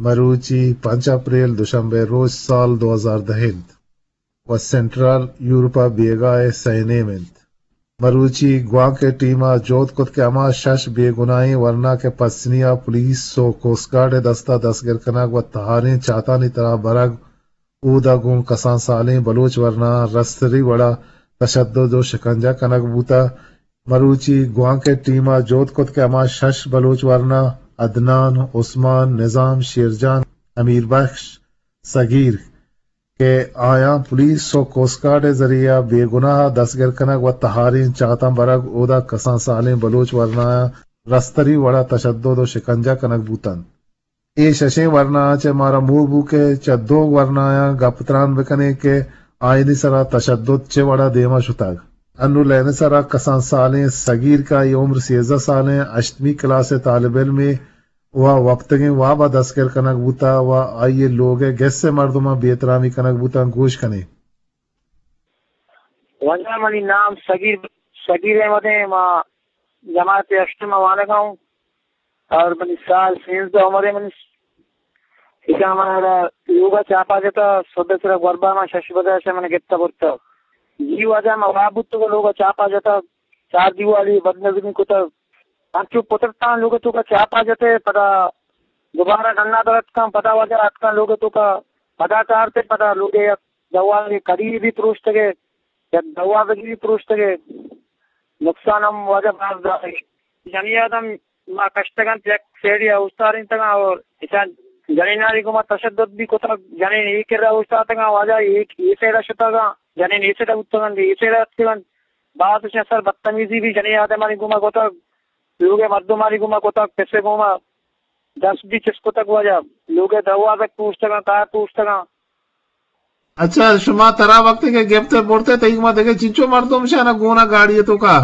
Maruchi 5 April Dushanbe roz sal 2010 و سنترال یوروپا بیگای سینیمنت मरूची गुआ के टीमा जोत कुत के अमा शश बेगुनाई वरना के पसनिया पुलिस सो कोस्टगार्ड दस्ता दसगर कनक व तहारे चाता नी तरह बरग ऊदा गुं कसान साले बलोच वरना रस्तरी बड़ा तशद्दुद दो शिकंजा कनक बूता मरूची गुआ के टीमा जोत कुत के अमा शश बलोच वरना अदनान उस्मान निजाम शेरजान अमीर बख्श सगीर के आया पुलिस सो कोस्टगार्ड जरिया बेगुनाह दसगर कनक व तहारीन चाहता बरग ओदा कसा साले बलोच वरना रस्तरी वड़ा तशद्दुद व शिकंजा कनक बूतन ए शशे वरना चे मारा मुंह बूके च दो वरनाया गपत्रान बकने के आयनी सरा तशद्दुद चे वड़ा देमा शुताग अनु लेने सरा कसा साले सगीर का ये उम्र 16 साले 8वीं क्लास तालिब इल्म में वह वक्त के वाह दसकर कनक बूता वह आइए लोग गैस से मर्दमा बेतरामी कनक बूता गोश कने वजह मनी नाम सगीर सगीर मदे मा जमात अष्टमा वाले गाँव और मनी साल सेंस दो हमारे मनी इका हमारा योगा चापा जाता सदस्य वर्बा मा शशिबदा से मैंने कितना बोलता जी वजह मा वाबुत को लोग चापा जाता 4 दिवाली बदनजमी को तो आंचू पुत्रता लोग तो का चापा जाते पता दोबारा गन्ना दरत का पता वजह अटका लोग तो का पता चारते पता लोग दवा के करीब भी पुरुष तके या दवा भी पुरुष तके नुकसान हम वजह बात जाए जनियादम मा कष्टगन एक सेडिया उस्तारिन तका और इसा जनीनारी को मा तशद्दुद भी को तक जने नहीं कर रहा उस्ता तका वजह एक ये सेड़ा शुतागा जने नहीं सेड़ा उत्तगन ये सेड़ा उत्तगन बात से सर बदतमीजी भी जनियादम मारी गुमा को तक लोग मर्दुमारी गुमा को तक पैसे गुमा 10 भी चिस्को तक वजह लोग दवा तक पूछता का पूछता अच्छा शुमा तरा वक्त के गेप्ते बोलते तई मा देखे चिंचो मर्दुम शाना गोना गाड़ी तो का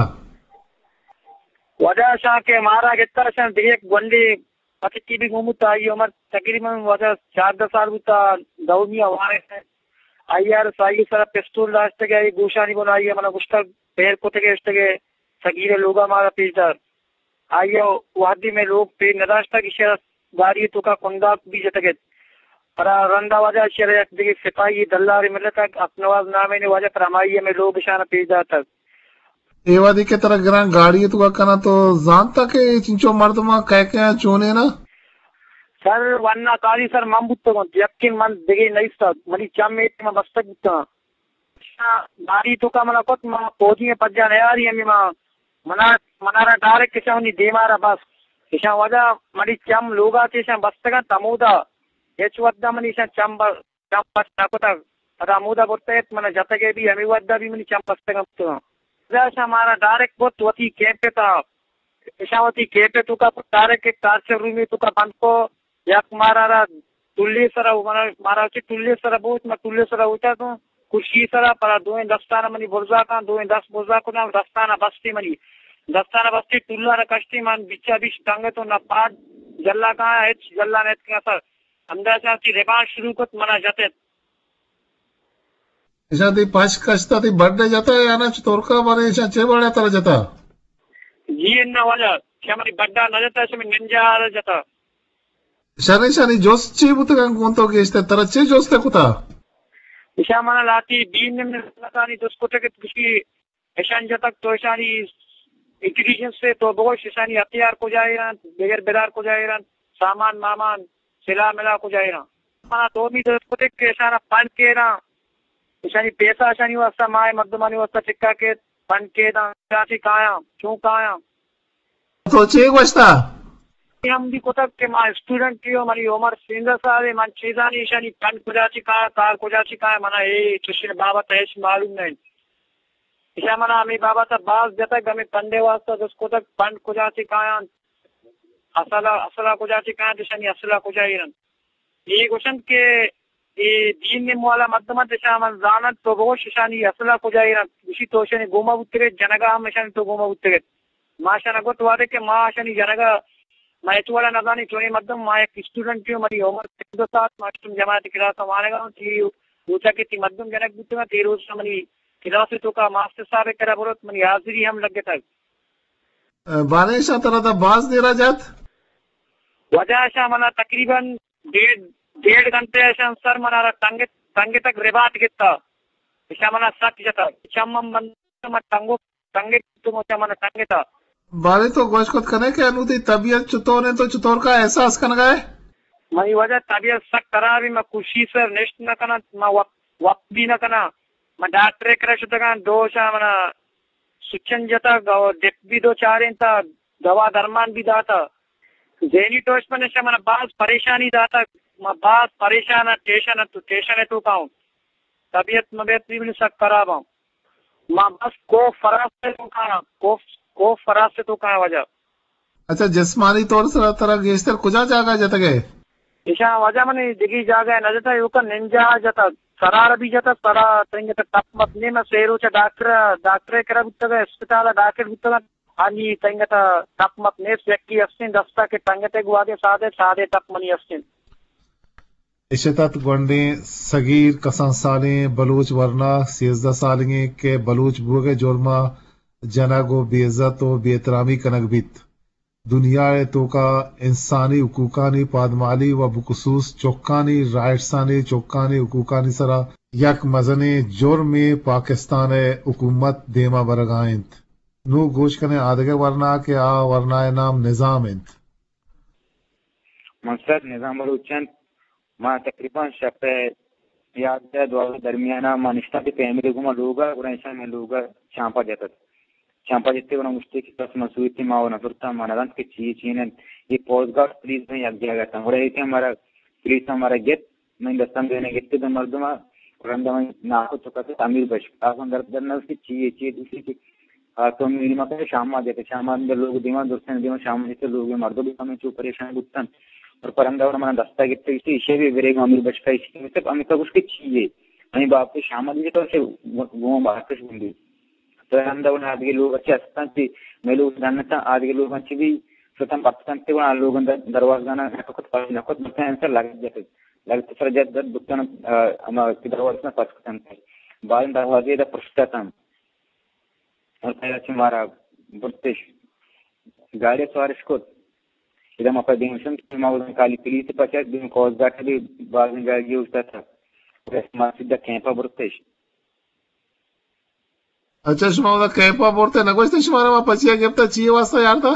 वजह शा के मारा कितना शन एक गंडी पति भी घूमता आई उम्र तकरीबन वजह 4-10 साल बुता दौनिया हमारे आईआर साई सर पिस्तौल लास्ट के आई गोशानी बनाई है मतलब कुछ पैर को तक के सगीरे लोग हमारा पीछदार आइयो वादी में लोग पे नदाश्ता की शहर गाड़ी तो का कुंदा भी जतके पर रंदा वजह शहर देखिए सिपाही दल्लारी मिलता अपनवाज नामे ने वजह फरमाई में लोग शाना पीछदार तक ए वादी के तरह ग्रां गाड़ी तो का कना तो जानता के चिंचो मर्दमा कह के चोने ना सर वन्ना काली सर मामबुत्तो को यकीन मन देगे नहीं सर मनी चम में मस्तक बुत्ता गाड़ी तो का मना कोत मा पहुंची है पज्जा नहीं आ रही है मा मनारा डायरेक्ट किसा नहीं दे मारा बस किसा वजह मनी चम लोगा किसा बस्तगा तमुदा एच वद्दा मनी किसा चम बस ताकोता अदा मुदा बोलते हैं मना जतगे भी हमें वद्दा भी मनी चम बस्तगा तो जैसा हमारा डायरेक्ट बहुत वती कैंप था किसावती कैंप तो का डायरेक्ट एक कारचर रूम में तो का बंद को या मारा तुल्ले सरा मारा तुल्ले सरा बहुत मैं तुल्ले सरा होता तो खुशी सरा पर 2 मनी बुर्जा का 2 बुर्जा को ना दस्ताना बस्ती मनी दस्ताना बस्ती टुल्ला न कष्टी मन बिच्चा बिच टांगे तो न पाट जल्ला कहाँ है जल्ला ने क्या सर अंदाजा की रेबान शुरू को मना जाते ऐसा दी 5 कष्टा दी बढ़ने जाता है या ना चतुर्का मारे ऐसा चे बढ़ने तरह जाता जी ना वाला क्या मनी बड्डा न जाता ऐसे में निंजा आ जाता शनि जोश चे बुत का कौन तो के इस्ते तरह चे जोश ते कुता ईशा मना लाती बीन में लगा नहीं तो उसको तक किसी ऐशान जतक तो ऐशानी इंटेलिजेंस से तो बहुत ऐशानी हथियार को जाएगा बगैर बेदार को जाएगा सामान मामान सिला मिला को जाएगा मना तो भी तो उसको तक ऐशाना पान के ना ऐशानी पैसा ऐशानी वास्ता माए मर्दमानी वास्ता चिक्का के पान के ना चाची काया क्यों काया तो चे वस्ता हम भी कोतक के मां स्टूडेंट की हो मरी उमर 16 साल मन चीजानी ईशानी पान को जाची का कार को जाची का मना ए कृष्ण बाबा तहेश मालूम नहीं ईशा मना हमें बाबा तक बाज देता है हमें पंडे वास्ता जिसको तक पंड को जाती काया असला को जाती काया दिशानी असला को जाई रन ये क्वेश्चन के ये दीन ने वाला मध्यम दिशा मन जानत तो बहुत शिशानी असला को जाई रन इसी तो शनि गोमा उतरे जनगा हम शनि तो गोमा उतरे माशा नगत वादे के मां शनि जनगा मैं वाला नजानी चोरी मध्यम मां एक स्टूडेंट की मरी उम्र 3 साल मास्टर जमात क्लास मानेगा ती ऊंचा के ती मध्यम जनक बुतगा 13 रोज मनी क्लास तो का मास्टर साहब करा बोलत मनी हाजिरी हम लगे तक बाने शा तरह दा बाज दे रहा जात वजह शा मना तकरीबन डेढ़ घंटे सर मना टंगे तक रिबात गित्ता मना सच जता चम्मम बंद टंगे तुम मन टंगे था बारे तो गोश खुद कने के अनुदी तबीयत चुतोर है तो चुतोर का एहसास कन गए मई वजह तबीयत सक करा भी मैं खुशी से निष्ठ न करना मैं वक्त भी न करना मैं डॉक्टर करे शुद्ध दोष मना सुचन जता डेप भी दो चार था दवा दरमान भी दाता जेनी टोच पर नशा मना बास परेशानी दाता मैं बास परेशान टेशन है तू पाऊं तबीयत मबीयत भी सक करा पाऊं माँ बस को फराज से तू कहा वजह अच्छा जिस्मानी तौर से तरह गेस्टर कुजा जागा जत गए ईशा वजह मने दिगी जागा न जता युका निंजा जता सरार भी जता सरा तेंगे तप मत ने मैं सेरू च डॉक्टर करा बुत्तगा अस्पताल डॉक्टर बुत्तगा आनी तेंगे तप मत ने व्यक्ति अस्तिन दस्ता के टंगते गुआदे सादे तप मनी अस्तिन इशतत गोंडे सगीर कसन साले बलूच वरना 13 सालेंगे के बलूच बुगे जोरमा जनागो बेइज्जत और बेतरामी कनक बित दुनिया तो का इंसानी हुकूकानी पादमाली व बखुसूस चौकानी राइट्सानी चौकानी हुकूकानी सरा यक मजने जुर्म पाकिस्तान हुकूमत देमा बरगाइंत नू गोश कने आदगे वरना के आ वरना नाम निजाम इंत मकसद निजाम बलूचन मां तकरीबन शपे याद है द्वार दरमियाना मानिस्ता के फैमिली को लोगा और ऐसा में लोगा चांपा जत्ते को मुश्ते की तस मसूती माओ न फुरता मानदान के चीने ये पोस्ट गार्ड पुलिस में यग गया था और ऐसे हमारा पुलिस हमारा गेट मैं दस्तम देने गेट तो मर्दमा रंदा में नाको तो कहते तमिल बश आप अंदर दरना उसकी चीए दूसरी की तो मेरी मां के शाम आ जाते शाम अंदर लोग दिमाग दोस्तों दिमाग शाम जैसे लोग मर्दों भी हमें चुप परेशान गुप्तन और परंदा मन दस्ता गिफ्ट इसे भी वेरे अमीर बचका इसी मतलब अमित उसके चाहिए आणि बाप शाम दिए तो वो बात होंगी तो अंदा आदि लोग अच्छे असतात मैं लोग जानता आदि लोग अच्छी भी स्वतः पत्ते लोग अंदर दरवाजा नखत आंसर लगते सर जब दुकान दरवाजा पचकते बाद दरवाजे पृष्ठतम और पहले हमारा बुर्तेश गाड़ी स्वारिश को इधर मौका दिनशन माउदन काली पुलिस पचास दिन कोस गाठ भी बाद में गाड़ी उठता था सीधा कैंपा बुर्तेश अच्छा शुमावदा कैंपा बोलते न कुछ शुमारा मा पचिया गिफ्ता चाहिए वास्ता यार था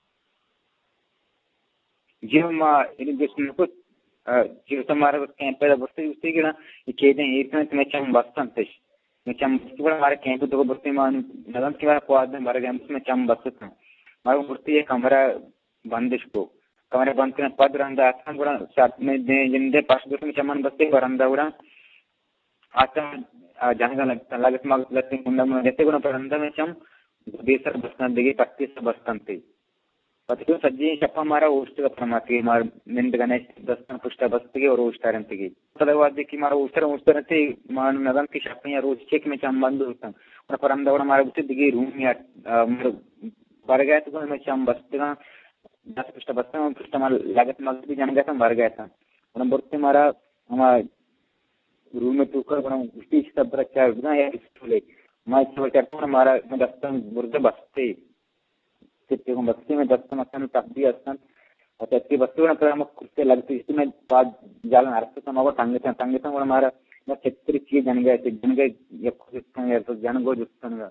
जीव मा इन जिसमें कुछ जीव हमारा कैंपा बुर्ते उससे कि ना ये दिन एक में चम बस्तन थे मैं चम पूरा हमारे कैंप तो बुर्ते मान नदम के बारे को आदमी हमारे कैंप में चम बस्तता हमारा बुर्ते एक कमरा बंदिश को कमरे बंद करने पद रंदा आसान गुड़ा साथ में जिंदे पास दूसरे में चमन बस्ते बरंदा गुड़ा आता जाने का लगत मग लगते कुंडा में जैसे गुड़ा बरंदा में चम बेसर बस्तान देगी पत्ती से बस्तान थे पति को सज्जी चप्पा मारा उष्ट का प्रमाती मार निंद गने दस्तान पुष्टा बस्ती और उष्टा रंती की तदवाद देखी मारा उष्टा रहते मान नदम की शक्तियां रोज चेक में चम बंद होता और परंदा गुड़ा मारा उसे दिगी रूम या बर गया तो मैं चम बस्ती का 10 पृष्ठ बस्ता हूँ पृष्ठ हमारा लागत मग भी जान गया था मर गया था और बुर्ते मारा हमारा रूम में टूकर बना उसी सब रखा है या स्टूले मैं सब करता हूँ हमारा मैं दस्ता बुर्दे बस्ते सिर्फ हम बस्ते में दस्ता मस्ता टप भी अस्तान और तत्की बस्ते पर हम कुत्ते लगते इसमें बाद जालन अरस्ते तो हमारा तंगे था हमारा मैं छत्री चीज जन गए या तो जन गो जुस्तान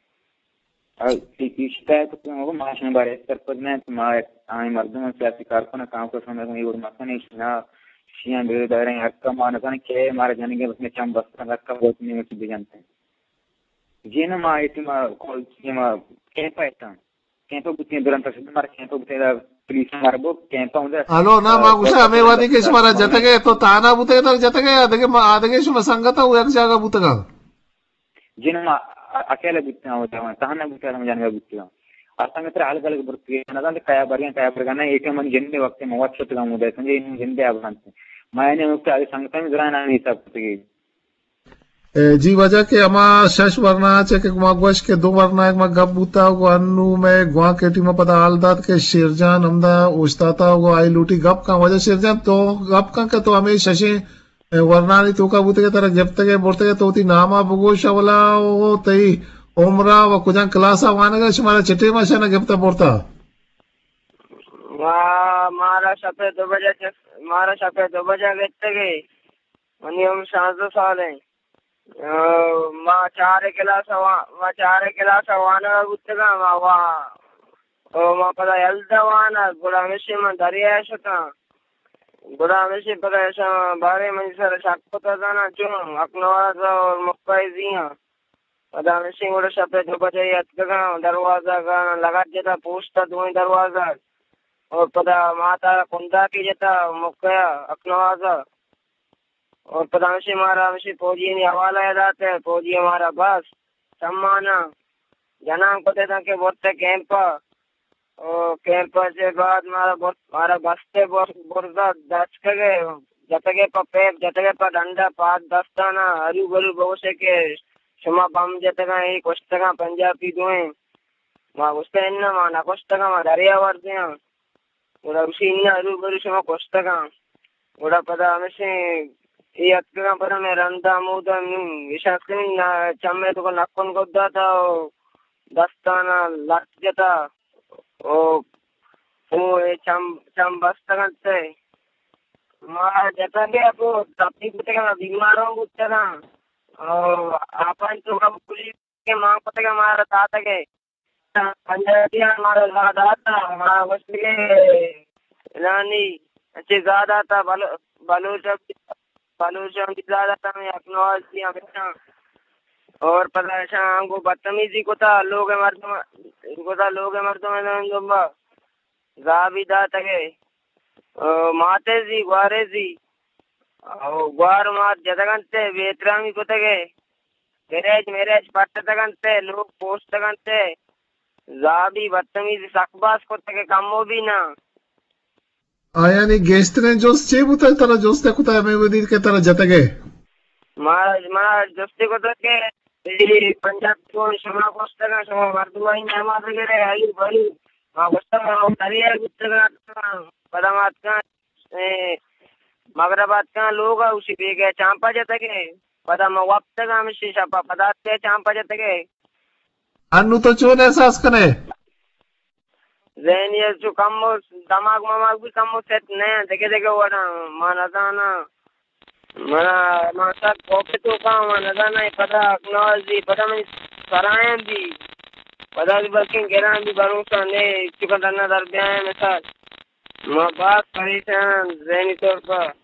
है तो माशने बारे सरपंच ने तुम्हारे मर्दों से कारखाना काम कर समय मसन शिया बेदार हक्का मानसा के मारे जानेंगे उसमें चम बस्ता हक्का बहुत नहीं जानते हैं जी ना माँ इसी माँ कॉल कैंपा ऐसा कैंपा बुतियाँ दुरान प्रसिद्ध हमारे कैंपा बुतियाँ पुलिस हमारे वो कैंपा उधर हेलो ना माँ कुछ हमें वादी के शुमारा जतगे तो ताना बुते तक जतगे आदगे शुमा संगता हुआ एक जगह बुतगा जी ना अकेले बिकते होता है ताना बिकते हम जाने बिकते हैं असंगत अलग अलग बर्ती है ना तो कया बरगाना एक मन जिंदे वक्त में वक्त का मुद्दा संजय इन जिंदे अवगंत मैंने उसके आगे संगत में जरा ना नहीं सब जी वजह के अमा शश वरना चे के गुमागवश के 2 वरना एक मा गप बूता को अन्नू में गुआ के टीम पता आलदात के शेरजान हमदा ओस्ताता को आई लूटी गप का वजह शेरजान तो गप का के तो हमें शशे वरना नहीं तो का बूते के तरह जब तक बोलते के तो ती नामा बगोश वाला वो तई ओमरा व कुछ क्लास आवाने का हमारा चिट्ठी में शना गिफ्ता बोलता मारा शपे 2 बजे घेतले गे आणि हम 7 साल है मा 4 क्लास वाना गुत्तगा वा मा पदा एल्दा वाना गुड़ा मिशी मन दरिया शका गुड़ा मिशी पदा ऐसा बारे में सर शाकपता जाना जो अकनवाजा और मक्काई जिया पदा मिशी गुड़ा शपे 2 बजे अतगा दरवाजा का लगा देता पूछता दुई दरवाजा और पदा माता कुंदा की जता मुक्या अकनवाजा और पदा मिशी मारा मिशी फौजी ने हवाला यादात है फौजी हमारा बस सम्माना जनाम को देता के बोलते कैंप और कैंप से बाद मारा बस्ते बोरदा दच के गए जतगे पर डंडा पाद दस्ताना हरु बरु बहुसे के क्षमा बम जतगा एक पुस्तका पंजाबी दुए मा उसते इन्ना मा ना पुस्तका मा दरिया वर्दिया उड़ा उसी इन्ना हरु बरु क्षमा पुस्तका उड़ा पदा मिशी ये अतगा पर में रंदा मुदा विशाखिन चम्मे तो नक्कन गोदा था दस्ताना लट जता ओ ये चम बस्तगंते मार जता के अपो तपनी कुत्ते का बीमारों कुत्ते का और आपन तो हम पुलिस के मांग पते का मारा ताता के पंजाबी मारा दाता मारा वस्त के रानी अच्छे ज्यादा था बलूच ज्यादा था मैं अकनौज दिया बेटा और पता शाम को बदतमीजी को था लोग मर्द में जुम्बा जाबिदा तके माते जी ग्वारे जी ग्वार मात जदगंते वेतरामी को तके मेरेज पट्ट तगंते लोग पोस्ट तगंते जाबी बदतमीजी सकबास को तके कमो भी ना yani gençlerin jos şey bu tara jos te kuta me wedin ke tara jatage मारा दोस्ती को तके पंजाब को शमा पोस्ट का शमा वर्दवाई नामा वगैरह आई बड़ी वस्तु दरिया गुत्तगा पदामात का मगरबाद का लोग उसी पे गए चांपा जतगे पदा म वक्त का मिशी शपा पदात के चांपा जतगे अन्नु तो चोन एहसास कने ज़हनियत जो कम दिमाग भी कम सेट नहीं देखे वाला मानदाना माता कोके तो का मानदाना पता अकनौजी पता में सराय भी पता भी बल्कि गेरान भी भरोसा नहीं चुका दरबिया में सर माँ बाप परेशान ज़हनी तौर पर